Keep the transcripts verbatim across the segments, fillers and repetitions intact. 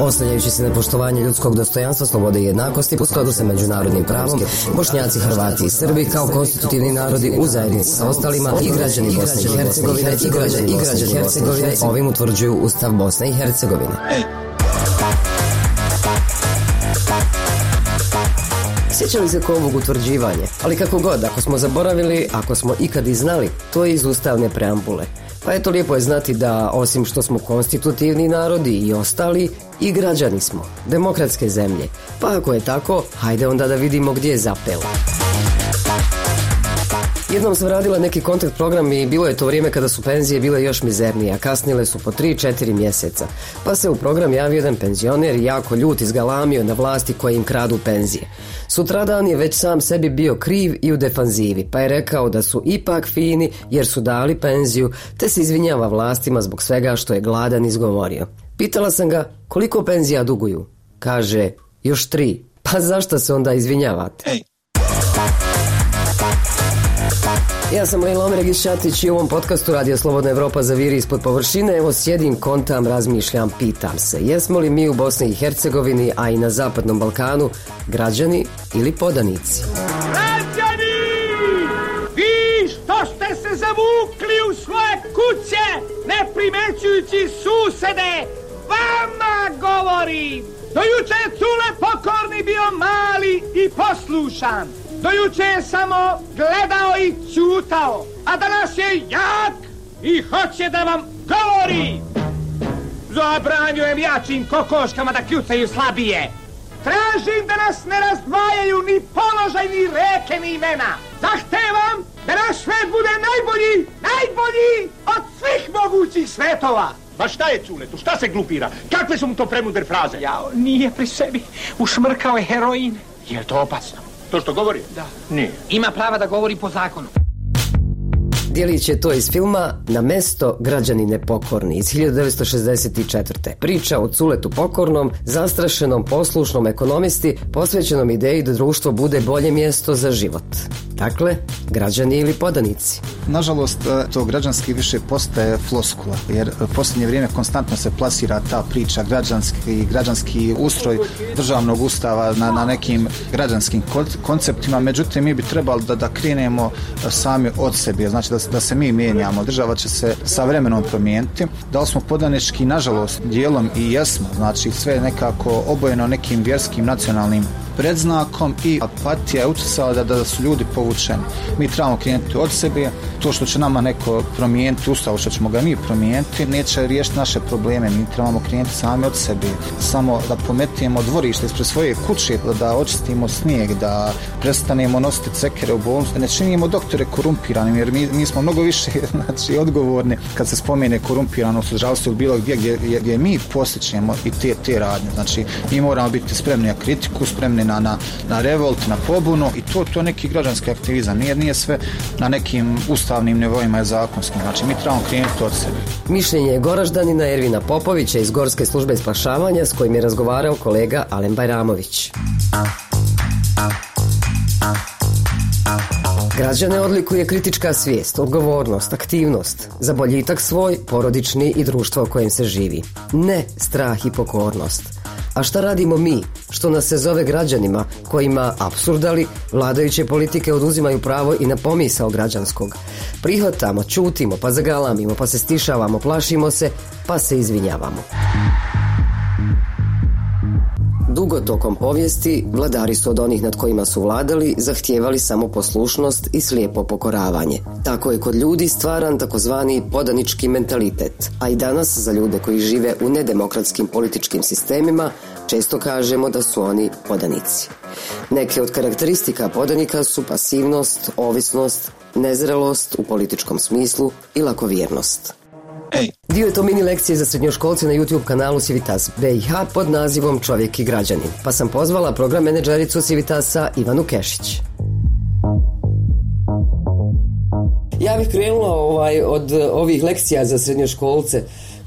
Oslanjajući se na poštovanje ljudskog dostojanstva, slobode i jednakosti u skladu sa međunarodnim pravom, Bošnjaci, Hrvati i Srbi kao konstitutivni narodi u zajednici sa ostalima i građani Bosne i Hercegovine i građani Bosne i Hercegovine ovim utvrđuju Ustav Bosne i Hercegovine. Sjećali se ko ovog utvrđivanja, ali kako god, ako smo zaboravili, ako smo ikad i znali, to je iz ustavne preambule. Pa eto, lijepo je znati da, osim što smo konstitutivni narodi i ostali, i građani smo, demokratske zemlje. Pa ako je tako, hajde onda da vidimo gdje je zapelo. Jednom sam radila neki kontakt program i bilo je to vrijeme kada su penzije bile još mizernije, a kasnile su po tri četiri mjeseca. Pa se u program javio jedan penzioner i jako ljut izgalamio na vlasti koje im kradu penzije. Sutradan je već sam sebi bio kriv i u defanzivi, pa je rekao da su ipak fini jer su dali penziju, te se izvinjava vlastima zbog svega što je gladan izgovorio. Pitala sam ga koliko penzija duguju. Kaže, još tri. Pa zašto se onda izvinjavate? Hey. Ja sam Lejla Omeregić Šatić i u ovom podcastu Radio Slobodna Evropa zaviri ispod površine. Evo sjedim, kontam, razmišljam, pitam se. Jesmo li mi u Bosni i Hercegovini, a i na Zapadnom Balkanu, građani ili podanici? Građani! Vi što ste se zavukli u svoje kuće, ne primećujući susede, vama govorim! Do juče je Cule pokorni bio mali i poslušan. Do juče je samo gledao i ćutao, a danas je jak i hoće da vam govori. Zabranjujem jačim kokoškama da kljucaju slabije. Tražim da nas ne razdvajaju ni položaj, ni reke, ni imena. Zahtevam da naš svet bude najbolji, najbolji od svih mogućih svetova. Pa šta je Culetu? Šta se glupira? Kakve su mu to premuder fraze? Jao, nije pri sebi. Ušmrkao je heroin. Je li to opasno? To što govori? Da. Nije. Ima prava da govori po zakonu. Djelić je to iz filma Na mesto građani nepokorni iz hiljadu devetsto šezdeset četvrte. Priča o Culetu Pokornom, zastrašenom, poslušnom ekonomisti, posvećenom ideji da društvo bude bolje mjesto za život. Dakle, građani ili podanici. Nažalost, to građanski više postaje floskula, jer u posljednje vrijeme konstantno se plasira ta priča građanski, građanski ustroj državnog ustava na, na nekim građanskim konceptima, međutim mi bi trebali da, da krenemo sami od sebe, znači da, da se mi mijenjamo, država će se sa vremenom promijeniti, da li smo podanički, nažalost, dijelom i jesmo, znači sve nekako obojeno nekim vjerskim, nacionalnim predznakom i apatija je utjecala da, da su ljudi povučeni. Mi trebamo krenuti od sebe, to što će nama neko promijeniti ustav, što ćemo ga mi promijeniti, neće riješiti naše probleme, mi trebamo krenuti sami od sebe, samo da pometimo dvorište ispred svoje kuće, da, da očistimo snijeg, da prestanemo nositi cekere u bolnicu, da ne činimo doktore korumpiranim, jer mi, mi smo mnogo više znači, odgovorni kad se spomene korumpiranost u zdravstvu ili bilo gdje, gdje, gdje, gdje mi posjećemo i te, te radnje, znači mi moramo biti spremni na kritiku, spremni Na, na, na revolt, na pobunu i to to neki građanski aktivizam. Nije, nije sve na nekim ustavnim nivoima i zakonskim. Znači mi trebamo krenuti od sebe. Mišljenje je Goraždanina Ervina Popovića iz Gorske službe spašavanja s kojim je razgovarao kolega Alen Bajramović. Građane odlikuje kritička svijest, odgovornost, aktivnost, za boljitak svoj, porodični i društvo u kojem se živi. Ne strah i pokornost. A šta radimo mi, što nas se zove građanima, kojima, apsurdali, vladajuće politike oduzimaju pravo i na pomisao građanskog? Prihvatamo, čutimo, pa zagalamimo, pa se stišavamo, plašimo se, pa se izvinjavamo. Dugo tokom povijesti vladari su od onih nad kojima su vladali zahtijevali samo poslušnost i slijepo pokoravanje. Tako je kod ljudi stvaran takozvani podanički mentalitet, a i danas za ljude koji žive u nedemokratskim političkim sistemima često kažemo da su oni podanici. Neke od karakteristika podanika su pasivnost, ovisnost, nezrelost u političkom smislu i lakovjernost. Ej. Dio je to mini lekcije za srednjoškolce na YouTube kanalu Civitas B i H pod nazivom Čovjek i građanin, pa sam pozvala program menadžericu Civitasa Ivanu Kešić. Ja bih krenula ovaj, od ovih lekcija za srednjoškolce.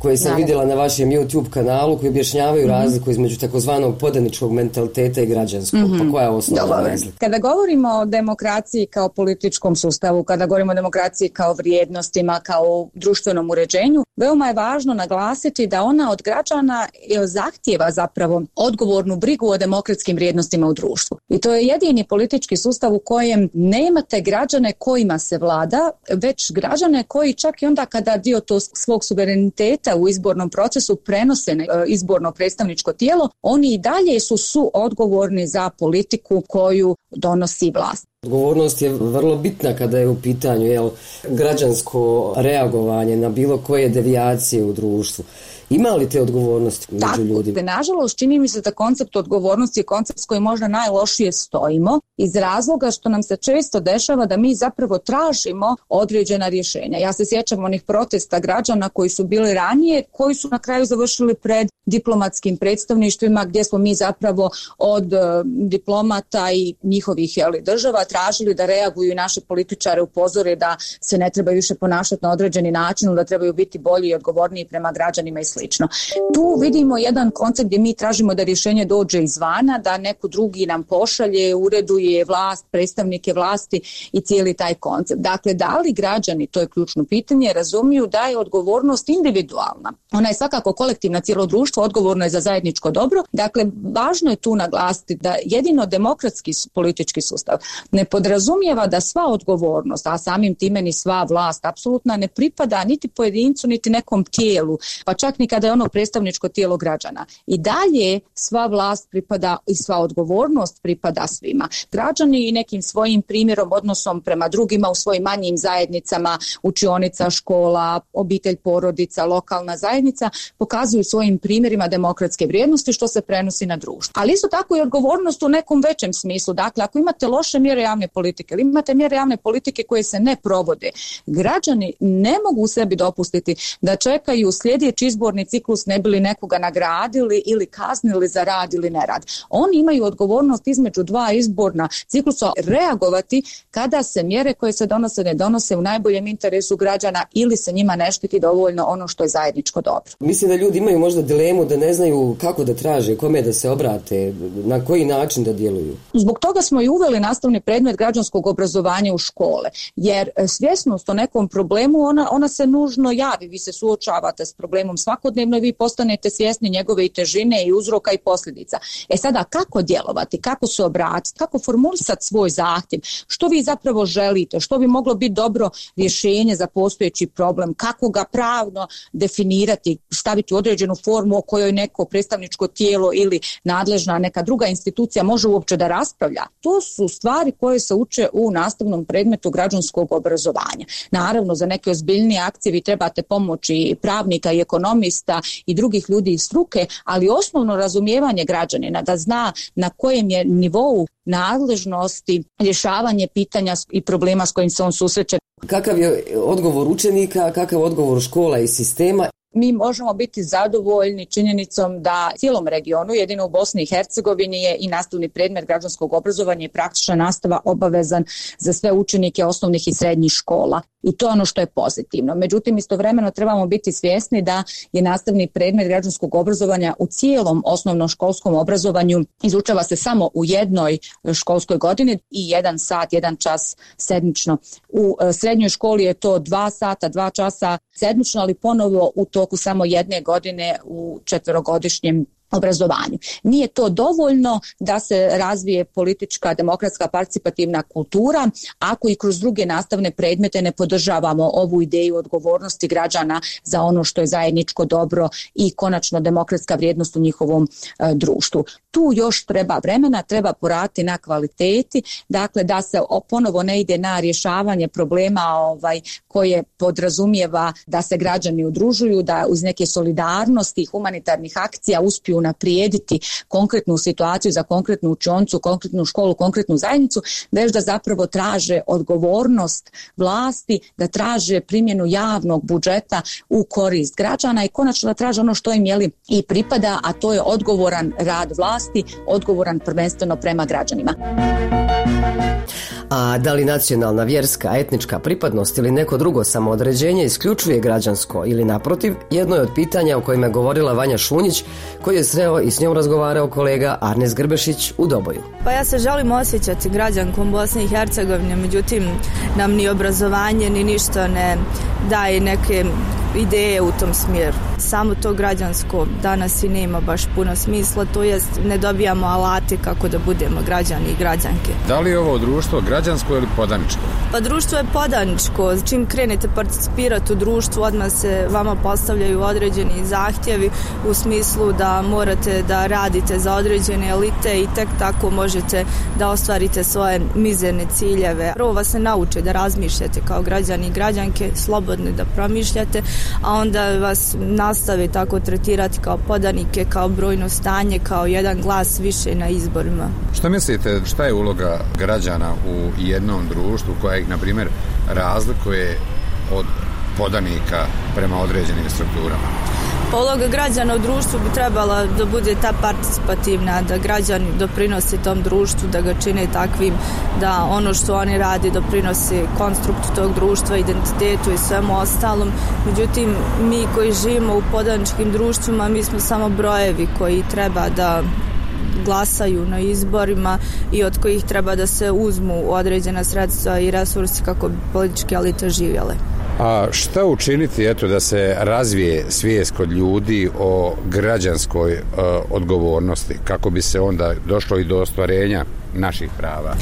koje sam Naravno. vidjela na vašem YouTube kanalu, koji objašnjavaju mm-hmm. razliku između takozvanog podaničkog mentaliteta i građanskog. Mm-hmm. Pa koja je osnovna razlika? Kada govorimo o demokraciji kao političkom sustavu, kada govorimo o demokraciji kao vrijednostima, kao društvenom uređenju, veoma je važno naglasiti da ona od građana zahtijeva zapravo odgovornu brigu o demokratskim vrijednostima u društvu. I to je jedini politički sustav u kojem nemate građane kojima se vlada, već građane koji čak i onda kada dio to svog suvereniteta u izbornom procesu prenose na izborno predstavničko tijelo, oni i dalje su suodgovorni za politiku koju donosi vlast. Odgovornost je vrlo bitna kada je u pitanju jel, građansko reagovanje na bilo koje devijacije u društvu. Ima li te odgovornosti među Tako, ljudima? Te, nažalost, čini mi se da koncept odgovornosti je koncept s kojim možda najlošije stojimo iz razloga što nam se često dešava da mi zapravo tražimo određena rješenja. Ja se sjećam onih protesta građana koji su bili ranije, koji su na kraju završili pred diplomatskim predstavništvima gdje smo mi zapravo od uh, diplomata i njihovih jeli, država tražili da reaguju i naše političare upozore da se ne trebaju više ponašati na određeni način, da trebaju biti bolji i odgovorniji prema građanima i slično. Tu vidimo jedan koncept gdje mi tražimo da rješenje dođe izvana, da neko drugi nam pošalje, ureduje vlast, predstavnike vlasti i cijeli taj koncept. Dakle, da li građani, to je ključno pitanje, razumiju da je odgovornost individualna. Ona je svakako kolektivna, cijelo društvo odgovorno je za zajedničko dobro. Dakle, važno je tu naglasiti da jedino demokratski politički sustav ne podrazumijeva da sva odgovornost, a samim time ni sva vlast apsolutno ne pripada niti pojedincu, niti nekom tijelu, pa čak ni kada je ono predstavničko tijelo građana. I dalje sva vlast pripada i sva odgovornost pripada svima. Građani i nekim svojim primjerom, odnosom prema drugima u svojim manjim zajednicama, učionica, škola, obitelj, porodica, lokalna zajednica, pokazuju svojim primjerima demokratske vrijednosti što se prenosi na društvo. Ali isto tako i odgovornost u nekom većem smislu. Dakle, ako imate loše mjere javne politike ili imate mjere javne politike koje se ne provode, građani ne mogu sebi dopustiti da čekaju sljedeći izborni ciklus ne bi li nekoga nagradili ili kaznili za rad ili nerad. Oni imaju odgovornost između dva izborna ciklusa reagovati kada se mjere koje se donose ne donose u najboljem interesu građana ili se njima ne štiti dovoljno ono što je zajedničko dobro. Mislim da ljudi imaju možda dilemu da ne znaju kako da traže, kome da se obrate, na koji način da djeluju. Zbog toga smo i uveli nastavni predmet građanskog obrazovanja u škole, jer svjesnost o nekom problemu ona, ona se nužno javi, vi se suočavate s problemom svakodnevno i vi postanete svjesni njegove i težine i uzroka i posljedica. E sada, kako djelovati, kako se obratiti, kako formulisati svoj zahtjev, što vi zapravo želite, što bi moglo biti dobro rješenje za postojeći problem, kako ga pravno definirati, staviti u određenu formu o kojoj neko predstavničko tijelo ili nadležna neka druga institucija može uopće da raspravlja. To su stvari koje se uče u nastavnom predmetu građanskog obrazovanja. Naravno, za neke ozbiljnije akcije vi trebate pomoći pravnika i ekonomista i drugih ljudi iz struke, ali osnovno razumijevanje građanina da zna na kojem je nivou nadležnosti rješavanje pitanja i problema s kojim se on susreće. Kakav je odgovor učenika, kakav odgovor škola i sistema? Mi možemo biti zadovoljni činjenicom da cijelom regionu, jedino u Bosni i Hercegovini, je i nastavni predmet građanskog obrazovanja i praktična nastava obavezan za sve učenike osnovnih i srednjih škola. I to je ono što je pozitivno. Međutim, istovremeno trebamo biti svjesni da je nastavni predmet građanskog obrazovanja u cijelom osnovnoškolskom obrazovanju izučava se samo u jednoj školskoj godini i jedan sat, jedan čas sedmično. U srednjoj školi je to dva sata, dva časa sedmično, ali ponovo u toku samo jedne godine u četverogodišnjem obrazovanju. Nije to dovoljno da se razvije politička, demokratska, participativna kultura ako i kroz druge nastavne predmete ne podržavamo ovu ideju odgovornosti građana za ono što je zajedničko dobro i konačno demokratska vrijednost u njihovom e, društvu. Tu još treba vremena, treba poraditi na kvaliteti, dakle da se ponovo ne ide na rješavanje problema ovaj, koje podrazumijeva da se građani udružuju, da uz neke solidarnosti i humanitarnih akcija uspiju unaprijediti konkretnu situaciju za konkretnu učionicu, konkretnu školu, konkretnu zajednicu, već da zapravo traže odgovornost vlasti, da traže primjenu javnog budžeta u korist građana i konačno da traže ono što im jeli i pripada, a to je odgovoran rad vlasti, odgovoran prvenstveno prema građanima. A da li nacionalna, vjerska, etnička pripadnost ili neko drugo samoodređenje isključuje građansko ili naprotiv, jedno je od pitanja o kojima je govorila Vanja Šunjić, koji je sreo i s njom razgovarao kolega Arnes Grbešić u Doboju. Pa ja se želim osjećati građankom Bosne i Hercegovine, međutim nam ni obrazovanje ni ništa ne daje neke ideje u tom smjeru. Samo to građansko danas i nema baš puno smisla, to jest ne dobijamo alate kako da budemo građani i građanke. Da li je ovo društvo građansko ili podaničko? Pa društvo je podaničko. Čim krenete participirati u društvu, odmah se vama postavljaju određeni zahtjevi u smislu da morate da radite za određene elite i tek tako možete da ostvarite svoje mizerne ciljeve. Prvo vas se nauče da razmišljate kao građani i građanke, slobodno da promišljate, a onda vas nastave tako tretirati kao podanike, kao brojno stanje, kao jedan glas više na izborima. Što mislite, šta je uloga građana u jednom društvu koja ih, na primjer, razlikuje od podanika prema određenim strukturama? Uloga građana u društvu bi trebala da bude ta participativna, da građani doprinose tom društvu, da ga čine takvim, da ono što oni rade doprinose konstruktu tog društva, identitetu i svemu ostalom. Međutim, mi koji živimo u podaničkim društvima, mi smo samo brojevi koji treba da glasaju na izborima i od kojih treba da se uzmu određena sredstva i resursi kako bi političke elite živjele. A šta učiniti, eto, da se razvije svijest kod ljudi o građanskoj e, odgovornosti, kako bi se onda došlo i do ostvarenja naših prava?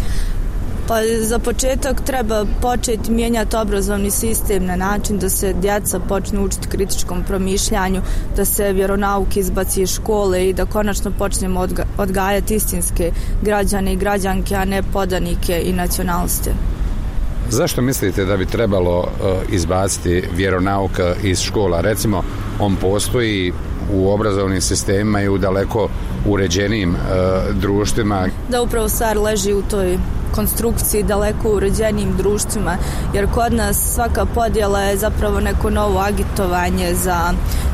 Pa za početak treba početi mijenjati obrazovni sistem na način da se djeca počnu učiti kritičkom promišljanju, da se vjeronauk izbaci iz škole i da konačno počnemo odga- odgajati istinske građane i građanke, a ne podanike i nacionaliste. Zašto mislite da bi trebalo uh, izbaciti vjeronauk iz škola? Recimo, on postoji u obrazovnim sistemima i u daleko uređenijim uh, društvima. Da, upravo stvar leži u toj konstrukciji daleko uređenijim društvima, jer kod nas svaka podjela je zapravo neko novo agitovanje za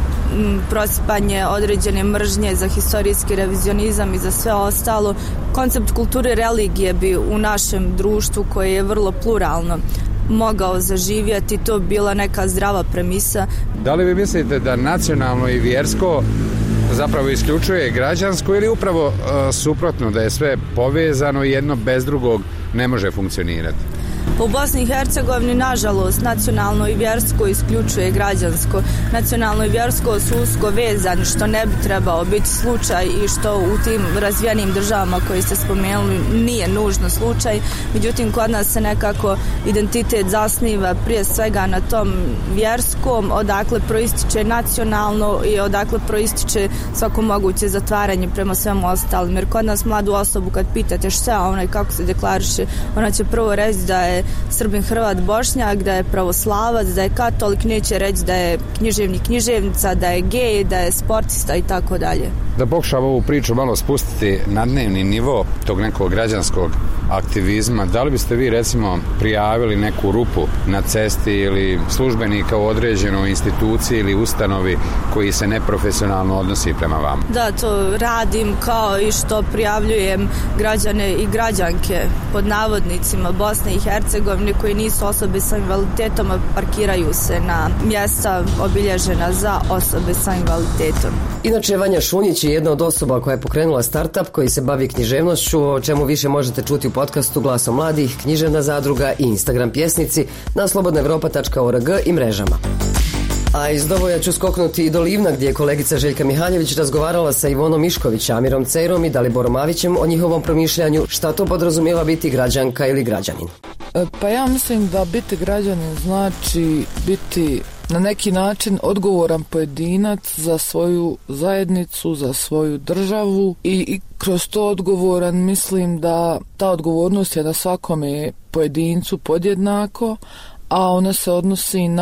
prosipanje određene mržnje, za historijski revizionizam i za sve ostalo. Koncept kulture religije bi u našem društvu, koje je vrlo pluralno, mogao zaživjeti, to bila neka zdrava premisa. Da li vi mislite da nacionalno i vjersko zapravo isključuje građansko ili upravo uh, suprotno, da je sve povezano i jedno bez drugog ne može funkcionirati? U Bosni i Hercegovini, nažalost, nacionalno i vjersko isključuje građansko. Nacionalno i vjersko su usko vezani, što ne bi trebao biti slučaj i što u tim razvijenim državama koje ste spomenuli nije nužno slučaj. Međutim, kod nas se nekako identitet zasniva prije svega na tom vjerskom, odakle proističe nacionalno i odakle proističe svako moguće zatvaranje prema svemu ostalim. Jer kod nas mladu osobu kad pitate šta onaj kako se deklariše, ona će prvo reći da je Srbin, Hrvat, Bošnjak, da je pravoslavac, da je katolik, neće reći da je književnik, književnica, da je gej, da je sportista i tako dalje. Da pokušam ovu priču malo spustiti na dnevni nivo tog nekog građanskog aktivizma, da li biste vi recimo prijavili neku rupu na cesti ili službenika u određenoj instituciji ili ustanovi koji se neprofesionalno odnosi prema vama? Da, to radim, kao i što prijavljujem građane i građanke pod navodnicima Bosne i Hercegovine koji nisu osobe sa invaliditetom, a parkiraju se na mjesta obilježena za osobe sa invaliditetom. Inače, Vanja Šunjić je jedna od osoba koja je pokrenula startup koji se bavi književnošću, o čemu više možete čuti u podcastu Glasom mladih, Književna zadruga i Instagram pjesnici na slobodna evropa tačka org i mrežama. A iz Doboja ću skoknuti i do Livna, gdje je kolegica Željka Mihaljević razgovarala sa Ivonom Mišković, Amirom Cejrom i Daliborom Avićem o njihovom promišljanju šta to podrazumijeva biti građanka ili građanin. Pa ja mislim da biti građanin znači biti na neki način odgovoran pojedinac za svoju zajednicu, za svoju državu i, i kroz to odgovoran mislim da ta odgovornost je na svakome pojedincu podjednako, a ona se odnosi na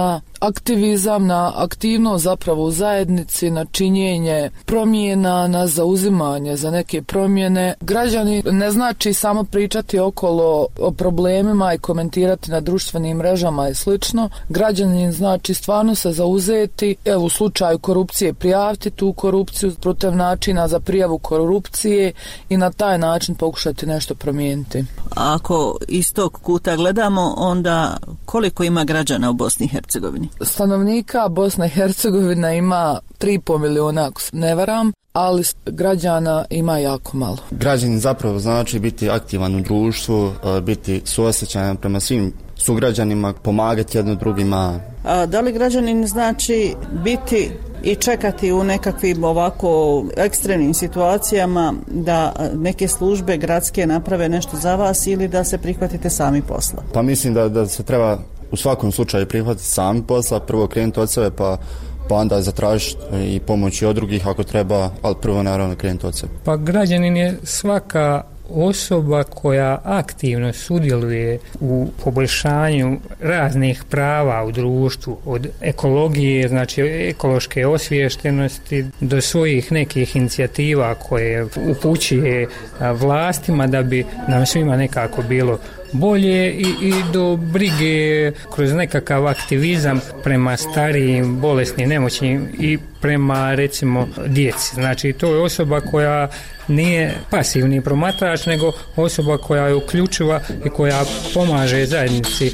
aktivizam, na aktivnost zapravo u zajednici, na činjenje promjena, na zauzimanje za neke promjene. Građani ne znači samo pričati okolo o problemima i komentirati na društvenim mrežama i slično. Građanin znači stvarno se zauzeti, evo u slučaju korupcije prijaviti tu korupciju putem načina za prijavu korupcije i na taj način pokušati nešto promijeniti. Ako iz tog kuta gledamo, onda koliko ima građana u Bosni i Hercegovini? Stanovnika Bosna i Hercegovina ima tri i pol milijuna, ako se ne varam, ali građana ima jako malo. Građanin zapravo znači biti aktivan u društvu, biti suosjećajan prema svim sugrađanima, pomagati jedno drugima. A da li građanin znači biti i čekati u nekakvim ovako ekstremnim situacijama da neke službe gradske naprave nešto za vas ili da se prihvatite sami posla? Pa mislim da, da se treba u svakom slučaju prihvatiti sami posla, prvo krenuti od sebe pa pa onda zatražiti i pomoći od drugih ako treba, ali prvo naravno krenuti od sebe. Pa građanin je svaka osoba koja aktivno sudjeluje u poboljšanju raznih prava u društvu, od ekologije, znači ekološke osviještenosti, do svojih nekih inicijativa koje upućuje vlastima da bi nam svima nekako bilo bolje i, i do brige kroz nekakav aktivizam prema starijim, bolesnim, nemoćnim i prema recimo djeci. Znači to je osoba koja nije pasivni promatrač, nego osoba koja je uključiva i koja pomaže zajednici.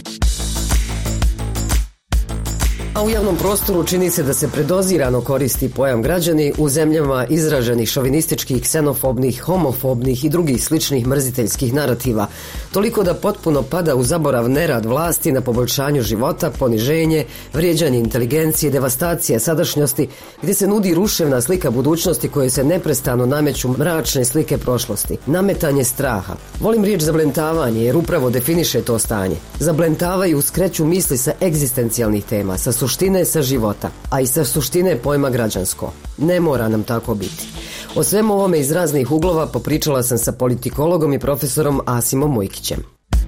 A u javnom prostoru čini se da se predozirano koristi pojam građani u zemljama izraženih šovinističkih, ksenofobnih, homofobnih i drugih sličnih mrziteljskih narativa, toliko da potpuno pada u zaborav nerad vlasti na poboljšanju života, poniženje, vrijeđanje inteligencije, devastacija sadašnjosti, gdje se nudi ruševna slika budućnosti koje se neprestano nameću mračne slike prošlosti, nametanje straha. Volim riječ zablentavanje jer upravo definiše to stanje. Zablentavaju, skreću misli sa egzistencijalnih tema, sa suštine, sa života, a i sa suštine pojma građansko. Ne mora nam tako biti. O svemu ovome iz raznih uglova popričala sam sa politikologom i profesorom Asimom Mujkićem.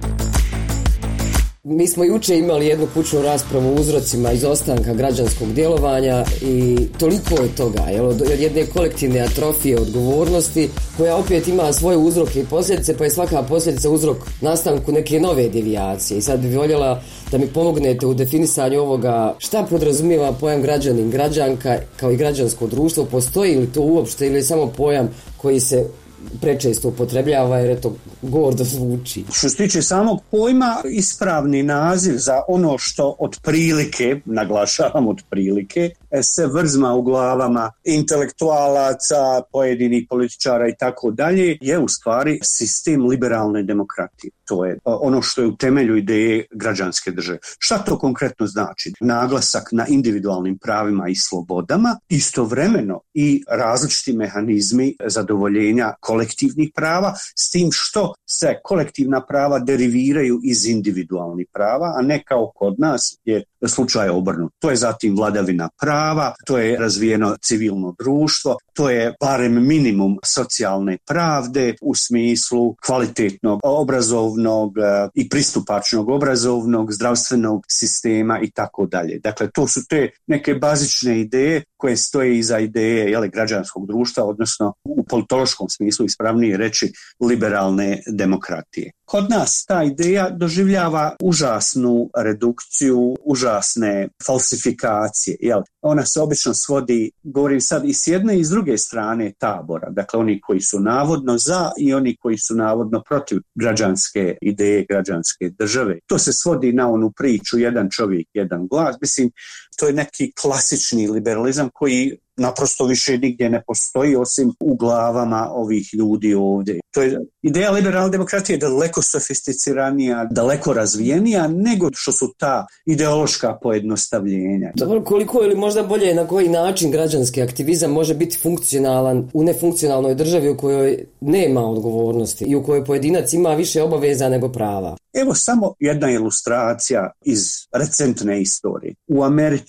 Mi smo juče imali jednu kućnu raspravu o uzrocima izostanka građanskog djelovanja i toliko je toga, jel, od jedne kolektivne atrofije odgovornosti koja opet ima svoje uzroke i posljedice, pa je svaka posljedica uzrok nastanku neke nove devijacije. I sad bih voljela da mi pomognete u definisanju ovoga šta podrazumijeva pojam građanin, građanka kao i građansko društvo, postoji li to uopšte ili je samo pojam koji se prečesto upotrebljava jer je to gordo zvuči. Što se tiče samog pojma, ispravni naziv za ono što otprilike, naglašavam otprilike, se vrzma u glavama intelektualaca, pojedinih političara i tako dalje, je u stvari sistem liberalne demokratije. To je ono što je u temelju ideje građanske države. Šta to konkretno znači? Naglasak na individualnim pravima i slobodama, istovremeno i različiti mehanizmi zadovoljenja kolektivnih prava, s tim što se kolektivna prava deriviraju iz individualnih prava, a ne kao kod nas je slučaj obrnut. To je zatim vladavina prava, to je razvijeno civilno društvo, to je barem minimum socijalne pravde u smislu kvalitetnog obrazovnog i pristupačnog obrazovnog, zdravstvenog sistema i tako dalje. Dakle, to su te neke bazične ideje koje stoje iza ideje jele, građanskog društva, odnosno u politološkom smislu ispravnije reći liberalne demokratije. Kod nas ta ideja doživljava užasnu redukciju, užasne falsifikacije. Jel? Ona se obično svodi, govorim sad i s jedne i s druge strane tabora. Dakle, oni koji su navodno za i oni koji su navodno protiv građanske ideje, građanske države. To se svodi na onu priču jedan čovjek, jedan glas. Mislim, to je neki klasični liberalizam koji naprosto više nigdje ne postoji osim u glavama ovih ljudi ovdje. To je ideja liberalne demokratije daleko sofisticiranija, daleko razvijenija nego što su ta ideološka pojednostavljenja. Dobro, koliko ili možda bolje na koji način građanski aktivizam može biti funkcionalan u nefunkcionalnoj državi u kojoj nema odgovornosti i u kojoj pojedinac ima više obaveza nego prava? Evo samo jedna ilustracija iz recentne istorije. U Americi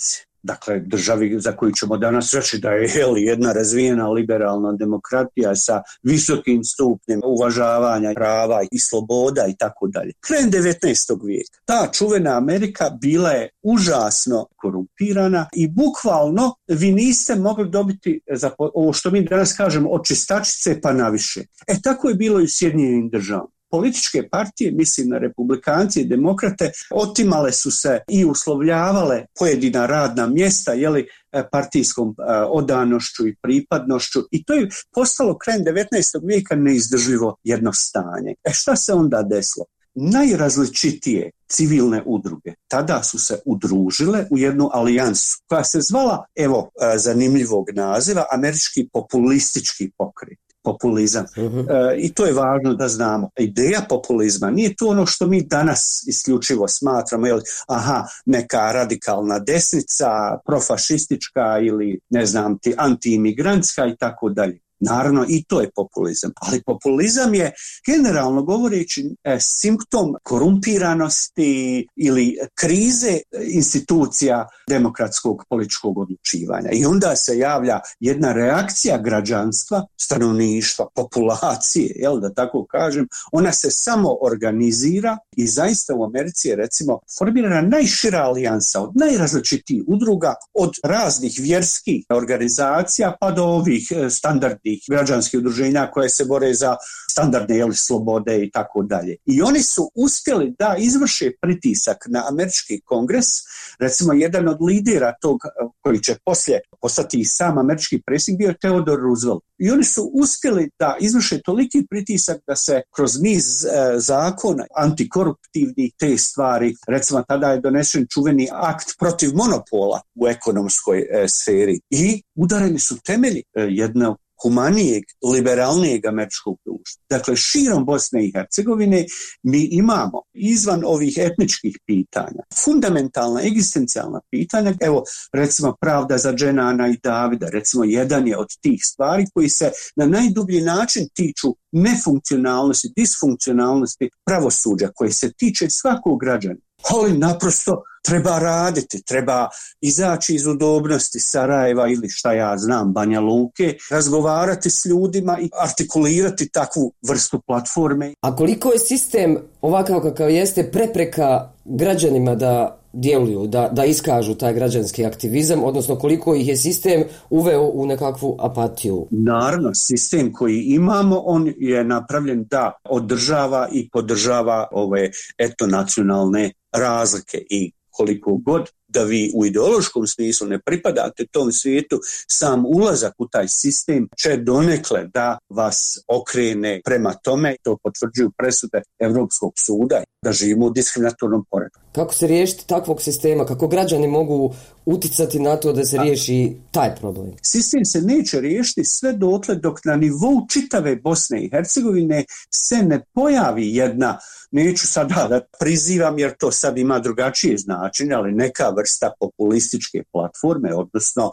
dakle državi za koju ćemo danas reći da je jel, jedna razvijena liberalna demokratija sa visokim stupnjem uvažavanja prava i sloboda i tako dalje. Krajem devetnaestog vijeka ta čuvena Amerika bila je užasno korumpirana i bukvalno vi niste mogli dobiti za ovo što mi danas kažemo od čistačice pa naviše. E tako je bilo i u Sjedinjenim Državama. Političke partije, mislim na republikanci i demokrate, otimale su se i uslovljavale pojedina radna mjesta jeli, partijskom odanošću i pripadnošću i to je postalo krajem devetnaestog vijeka neizdrživo jedno stanje. E šta se onda desilo? Najrazličitije civilne udruge tada su se udružile u jednu alijansu koja se zvala, evo zanimljivog naziva, Američki populistički pokret. Populizam. Uh-huh. E, I to je važno da znamo. Ideja populizma nije to ono što mi danas isključivo smatramo, jel, aha, neka radikalna desnica, profašistička ili ne znam ti antiimigrantska i tako dalje. Naravno i to je populizam, ali populizam je generalno govoreći e, simptom korumpiranosti ili krize institucija demokratskog političkog odlučivanja. I onda se javlja jedna reakcija građanstva, stanovništva, populacije, jel da tako kažem, ona se samo organizira i zaista u Americi je recimo formirana najšira alijansa od najrazličitijih udruga, od raznih vjerskih organizacija pa do ovih standardnih građanskih udruženja koje se bore za standardne jeli, slobode i tako dalje. I oni su uspjeli da izvrše pritisak na američki kongres, recimo jedan od lidera tog koji će poslije postati i sam američki predsjednik bio je Theodore Roosevelt. I oni su uspjeli da izvrše toliki pritisak da se kroz niz e, zakona antikoruptivnih te stvari, recimo tada je donesen čuveni akt protiv monopola u ekonomskoj e, sferi i udareni su temelji e, jednog humanijeg, liberalnijeg američkog društva. Dakle, širom Bosne i Hercegovine mi imamo izvan ovih etničkih pitanja fundamentalna, egzistencijalna pitanja, evo recimo pravda za Dženana i Davida, recimo jedan je od tih stvari koji se na najdublji način tiču nefunkcionalnosti, disfunkcionalnosti pravosuđa koji se tiče svakog građana. Ali naprosto treba raditi, treba izaći iz udobnosti Sarajeva ili šta ja znam, Banja Luke, razgovarati s ljudima i artikulirati takvu vrstu platforme. A koliko je sistem ovakav kakav jeste prepreka građanima da djeluju, da, da iskažu taj građanski aktivizam, odnosno koliko ih je sistem uveo u nekakvu apatiju? Naravno, sistem koji imamo, on je napravljen da održava i podržava ove etnonacionalne razlike i koliko god da vi u ideološkom smislu ne pripadate tom svijetu, sam ulazak u taj sistem će donekle da vas okrene prema tome, to potvrđuju presude Europskog suda, da živimo u diskriminatornom poretku. Kako se riješiti takvog sistema? Kako građani mogu uticati na to da se riješi taj problem? Sistem se neće riješiti sve dotle dok na nivou čitave Bosne i Hercegovine se ne pojavi jedna, neću sada da prizivam jer to sad ima drugačije značenje, ali neka vrsta populističke platforme, odnosno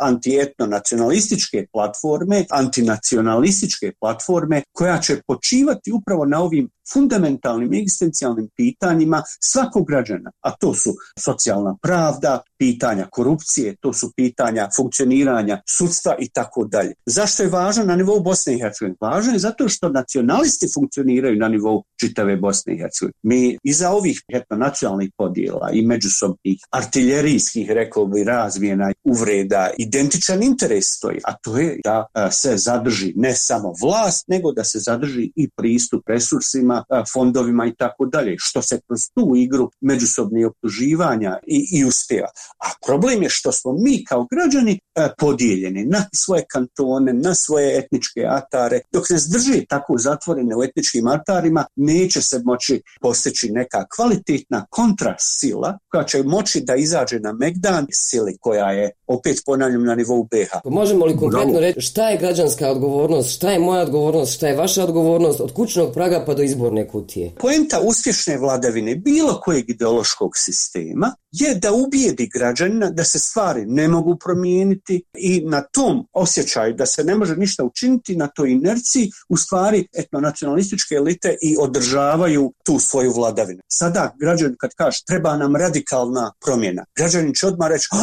antietno-nacionalističke platforme, antinacionalističke platforme koja će počivati upravo na ovim fundamentalnim egzistencijalnim pitanjima svakog građana, a to su socijalna pravda, pitanja korupcije, to su pitanja funkcioniranja sudstva i tako dalje. Zašto je važno na nivou Bosne i Hercegovine? Važno je zato što nacionalisti funkcioniraju na nivou čitave Bosne i Hercegovine. Mi iza ovih etnonacionalnih podjela i međusobnih artiljerijskih, rekao bi, razmjena, uvreda, identičan interes stoji, a to je da se zadrži ne samo vlast, nego da se zadrži i pristup resursima, fondovima i tako dalje, što se kroz tu igru međusobnih optuživanja i, i uspjeva. A problem je što smo mi kao građani e, podijeljeni na svoje kantone, na svoje etničke atare. Dok ne zdrži tako zatvorene u etničkim atarima, neće se moći postići neka kvalitetna kontrasila koja će moći da izađe na megdan sili koja je, opet ponavljam, na nivou be ha. Možemo li konkretno reći šta je građanska odgovornost, šta je moja odgovornost, šta je vaša odgovornost od kućnog praga pa do izborne kutije? Poenta uspješne vladavine bilo kojeg ideološkog sistema je da ubijedi građanina da se stvari ne mogu promijeniti i na tom osjećaju da se ne može ništa učiniti, na toj inerciji u stvari etnonacionalističke elite i održavaju tu svoju vladavinu. Sada građan kad kaže treba nam radikalna promjena, građanin će odmah reći, ah,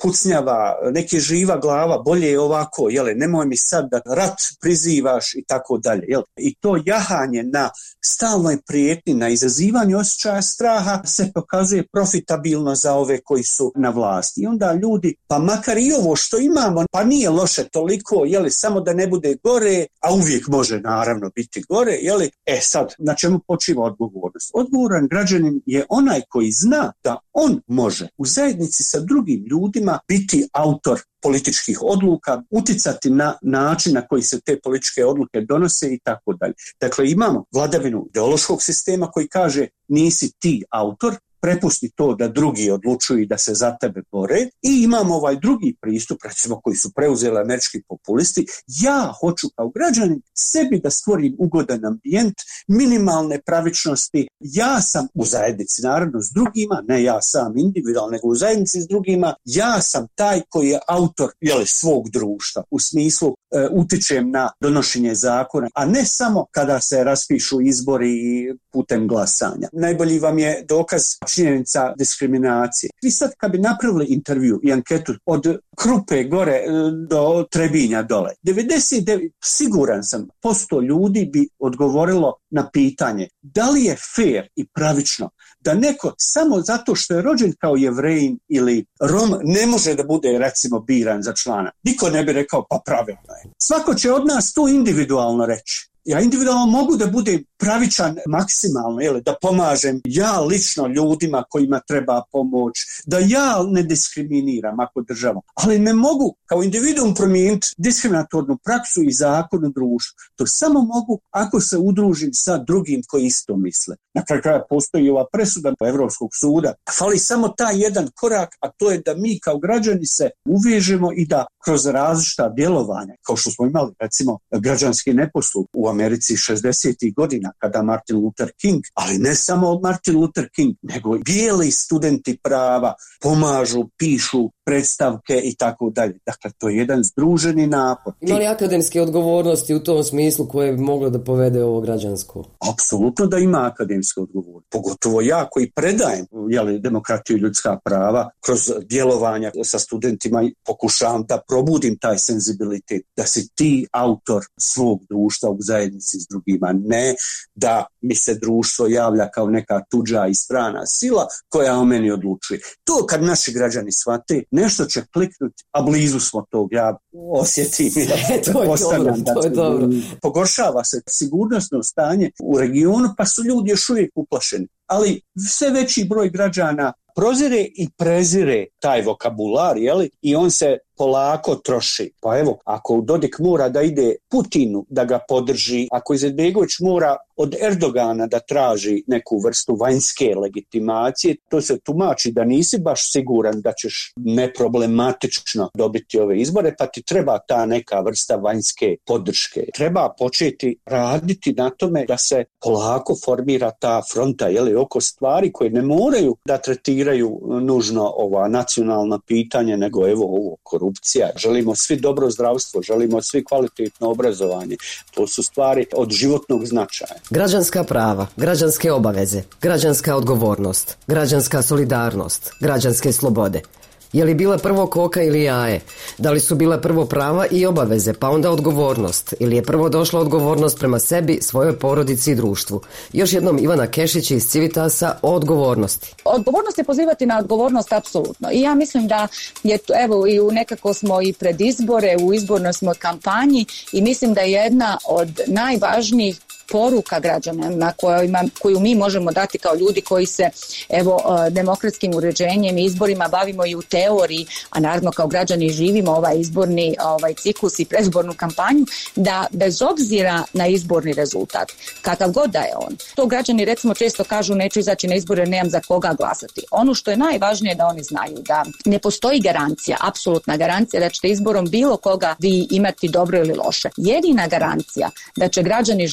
pucnjava, neki živa glava, bolje je ovako, jele, nemoj mi sad da rat prizivaš i tako dalje. Jel? I to jahanje na stalnoj prijetnji, na izazivanje osjećaja straha se pokazuje profitabilno za ove koji su na vlasti. I onda ljudi, pa makar i ovo što imamo, pa nije loše toliko, jeli, samo da ne bude gore, a uvijek može naravno biti gore, jeli, e sad, na čemu počiva odgovornost? Odgovoran građanin je onaj koji zna da on može u zajednici sa drugim ljudima biti autor političkih odluka, uticati na način na koji se te političke odluke donose i tako dalje. Dakle, imamo vladavinu ideološkog sistema koji kaže nisi ti autor, prepusti to da drugi odlučuju i da se za tebe bore, i imamo ovaj drugi pristup, recimo koji su preuzeli američki populisti, ja hoću kao građanin sebi da stvorim ugodan ambijent, minimalne pravičnosti, ja sam u zajednici naravno s drugima, ne ja sam individualno, nego u zajednici s drugima, ja sam taj koji je autor jeli, svog društva, u smislu e, utičem na donošenje zakona, a ne samo kada se raspišu izbori putem glasanja. Najbolji vam je dokaz činjenica diskriminacije. Vi sad kad bi napravili intervju i anketu od Krupe gore do Trebinja dole, devedeset devet siguran sam posto ljudi bi odgovorilo na pitanje da li je fair i pravično da neko samo zato što je rođen kao Jevrejin ili Rom ne može da bude recimo biran za člana. Niko ne bi rekao pa pravilno je. Svako će od nas to individualno reći. Ja individualno mogu da budem pravičan maksimalno, jel, da pomažem ja lično ljudima kojima treba pomoć, da ja ne diskriminiram ako država, ali ne mogu kao individuum promijeniti diskriminatornu praksu i zakon u društvu. To samo mogu ako se udružim sa drugim koji isto misle. Na kraju kraja postoji ova presuda Evropskog suda. Fali samo taj jedan korak, a to je da mi kao građani se uvežemo i da kroz različita djelovanja, kao što smo imali recimo građanski neposluh u Americi šezdesetih godina kada Martin Luther King, ali ne samo Martin Luther King, nego i bijeli studenti prava pomažu, pišu predstavke i tako dalje. Dakle, to je jedan združeni napor. Ima li akademske odgovornosti u tom smislu koje bi moglo da povede ovo građansko? Apsolutno da ima akademske odgovornosti. Pogotovo ja koji predajem jeli, demokratiju i ljudska prava kroz djelovanja sa studentima i pokušavam da probudim taj senzibilitet, da si ti autor svog društva u zajednici s drugima, ne da mi se društvo javlja kao neka tuđa i strana sila koja o meni odlučuje. To kad naši građani shvate, nešto će kliknuti, a blizu smo tog, ja osjetim. to je dobro, to je dobro. Pogoršava se sigurnosno stanje u regionu, pa su ljudi još uvijek uplašeni. Ali sve veći broj građana prozire i prezire taj vokabular, jeli? I on se polako troši. Pa evo, ako Dodik mora da ide Putinu da ga podrži, ako Izetbegović mora od Erdogana da traži neku vrstu vanjske legitimacije, to se tumači da nisi baš siguran da ćeš neproblematično dobiti ove izbore, pa ti treba ta neka vrsta vanjske podrške. Treba početi raditi na tome da se polako formira ta fronta, jeli, oko stvari koje ne moraju da tretiraju nužno ova nacionalna pitanja, nego evo ovo korupcija. Želimo svi dobro zdravstvo, želimo svi kvalitetno obrazovanje. To su stvari od životnog značaja. Građanska prava, građanske obaveze, građanska odgovornost, građanska solidarnost, građanske slobode. Je li bila prvo koka ili jaje? Da li su bila prvo prava i obaveze, pa onda odgovornost? Ili je prvo došla odgovornost prema sebi, svojoj porodici i društvu? Još jednom Ivana Kešić iz Civitasa o odgovornosti. Odgovornost je pozivati na odgovornost apsolutno. I ja mislim da je to, evo, i u nekako smo i pred izbore, u izbornoj smo kampanji i mislim da je jedna od najvažnijih poruka građanima kojima, koju mi možemo dati kao ljudi koji se evo demokratskim uređenjem i izborima bavimo i u teoriji, a naravno kao građani živimo ovaj izborni ovaj ciklus i predizbornu kampanju, da bez obzira na izborni rezultat, kakav god da je on, to građani recimo često kažu neću izaći na izbore, nemam za koga glasati. Ono što je najvažnije da oni znaju da ne postoji garancija, apsolutna garancija da ćete izborom bilo koga vi imati dobro ili loše. Jedina garancija da će građani živjeti u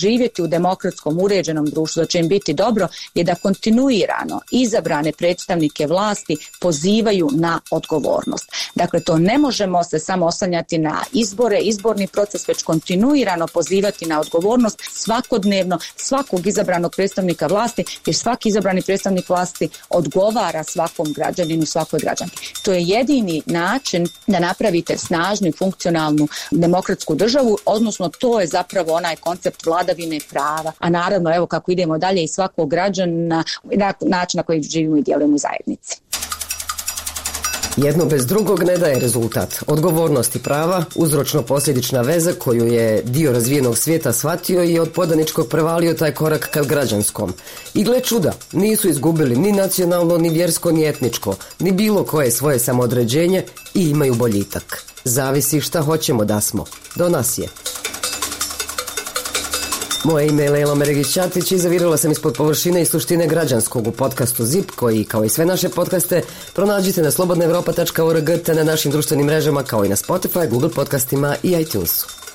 demokratskom uređenom društvu, da će im biti dobro, je da kontinuirano izabrane predstavnike vlasti pozivaju na odgovornost. Dakle, to ne možemo se samo oslanjati na izbore, izborni proces, već kontinuirano pozivati na odgovornost svakodnevno svakog izabranog predstavnika vlasti, jer svaki izabrani predstavnik vlasti odgovara svakom građaninu, svakoj građanki. To je jedini način da napravite snažnu i funkcionalnu demokratsku državu, odnosno to je zapravo onaj koncept vladavine prava, a naravno evo kako idemo dalje i svakog građana na način na koji živimo i djelujemo u zajednici. Jedno bez drugog ne daje rezultat. Odgovornost i prava, uzročno-posljedična veza koju je dio razvijenog svijeta shvatio i od podaničkog prevalio taj korak ka građanskom. I gle čuda, nisu izgubili ni nacionalno, ni vjersko, ni etničko, ni bilo koje svoje samoodređenje i imaju boljitak. Zavisi šta hoćemo da smo. Do nas je. Moje ime je Lejla Meregić-Ćatić i zavirila sam ispod površine i suštine građanskog u podcastu ZIP, koji, kao i sve naše podcaste, pronađite na slobodna evropa tačka org te na našim društvenim mrežama, kao i na Spotify, Google podcastima i iTunesu.